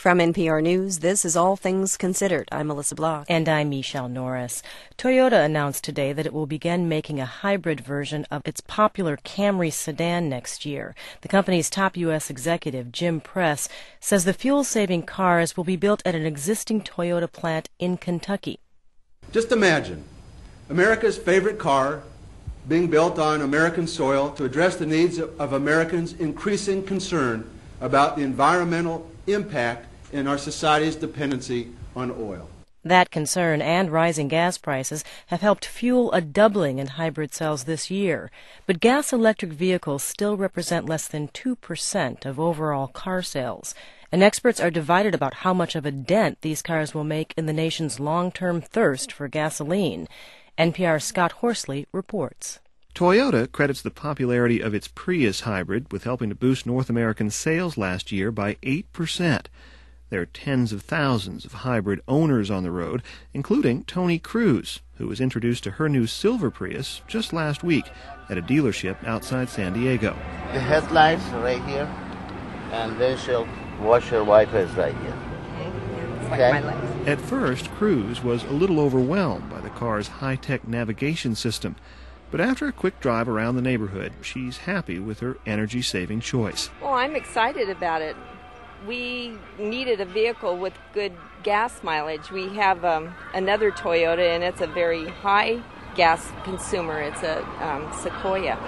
From NPR News, this is All Things Considered. I'm Melissa Block. And I'm Michelle Norris. Toyota announced today that it will begin making a hybrid version of its popular Camry sedan next year. The company's top U.S. executive, Jim Press, says the fuel-saving cars will be built at an existing Toyota plant in Kentucky. Just imagine America's favorite car being built on American soil to address the needs of Americans' increasing concern about the environmental impact in our society's dependency on oil. That concern and rising gas prices have helped fuel a doubling in hybrid sales this year. But gas-electric vehicles still represent less than 2% of overall car sales. And experts are divided about how much of a dent these cars will make in the nation's long-term thirst for gasoline. NPR's Scott Horsley reports. Toyota credits the popularity of its Prius hybrid with helping to boost North American sales last year by 8%. There are tens of thousands of hybrid owners on the road, including Toni Cruz, who was introduced to her new silver Prius just last week at a dealership outside San Diego. The headlights are right here, and windshield washer wipers right here. It's like my legs. At first, Cruz was a little overwhelmed by the car's high-tech navigation system. But after a quick drive around the neighborhood, she's happy with her energy-saving choice. Well, I'm excited about it. We needed a vehicle with good gas mileage. We have another Toyota, and it's a very high gas consumer. It's a Sequoia.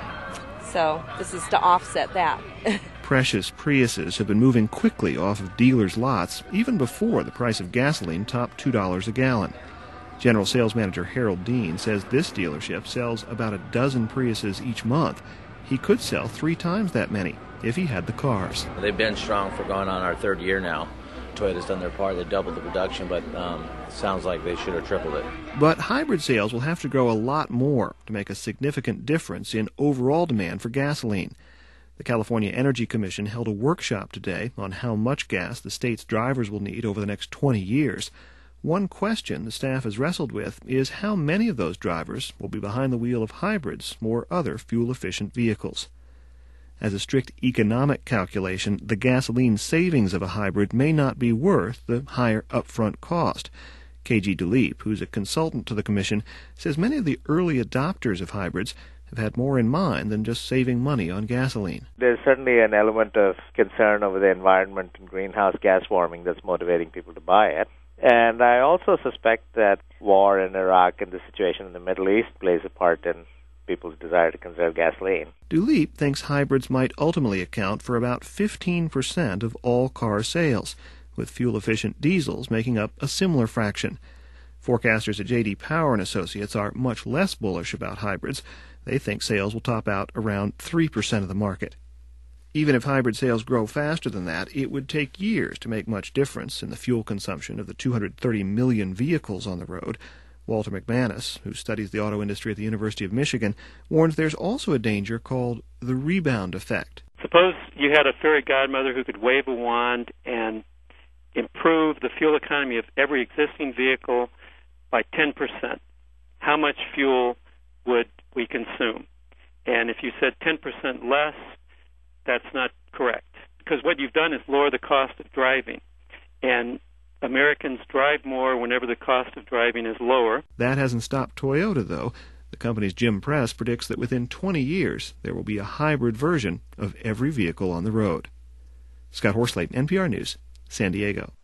So this is to offset that. Precious Priuses have been moving quickly off of dealers' lots, even before the price of gasoline topped $2 a gallon. General Sales Manager Harold Dean says this dealership sells about a dozen Priuses each month. He could sell 3 times that many if he had the cars. They've been strong for going on our 3rd year now. Toyota's done their part. They doubled the production, but sounds like they should have tripled it. But hybrid sales will have to grow a lot more to make a significant difference in overall demand for gasoline. The California Energy Commission held a workshop today on how much gas the state's drivers will need over the next 20 years. One question the staff has wrestled with is how many of those drivers will be behind the wheel of hybrids or other fuel-efficient vehicles. As a strict economic calculation, the gasoline savings of a hybrid may not be worth the higher upfront cost. K.G. Duleep, who's a consultant to the Commission, says many of the early adopters of hybrids have had more in mind than just saving money on gasoline. There's certainly an element of concern over the environment and greenhouse gas warming that's motivating people to buy it. And I also suspect that war in Iraq and the situation in the Middle East plays a part in people's desire to conserve gasoline. Duleep thinks hybrids might ultimately account for about 15% of all car sales, with fuel-efficient diesels making up a similar fraction. Forecasters at J.D. Power and Associates are much less bullish about hybrids. They think sales will top out around 3% of the market. Even if hybrid sales grow faster than that, it would take years to make much difference in the fuel consumption of the 230 million vehicles on the road. Walter McManus, who studies the auto industry at the University of Michigan, warns there's also a danger called the rebound effect. Suppose you had a fairy godmother who could wave a wand and improve the fuel economy of every existing vehicle by 10%. How much fuel would we consume? And if you said 10% less, that's not correct, because what you've done is lower the cost of driving, and Americans drive more whenever the cost of driving is lower. That hasn't stopped Toyota, though. The company's Jim Press predicts that within 20 years there will be a hybrid version of every vehicle on the road. Scott Horsley, NPR News, San Diego.